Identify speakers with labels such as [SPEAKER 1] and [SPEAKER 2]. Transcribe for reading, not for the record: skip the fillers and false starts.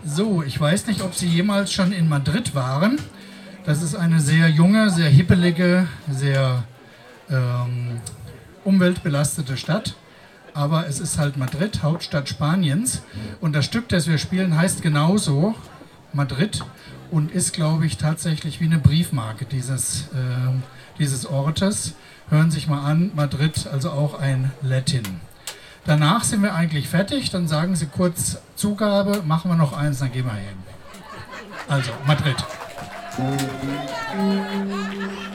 [SPEAKER 1] So, ich weiß nicht, ob Sie jemals schon in Madrid waren. Das ist eine sehr junge, sehr hippelige, sehr umweltbelastete Stadt. Aber es ist halt Madrid, Hauptstadt Spaniens. Und das Stück, das wir spielen, heißt genauso Madrid und ist, glaube ich, tatsächlich wie eine Briefmarke dieses Ortes. Hören Sie sich mal an, Madrid, also auch ein Latin. Danach sind wir eigentlich fertig, dann sagen Sie kurz Zugabe, machen wir noch eins, dann gehen wir hin. Also, Madrid.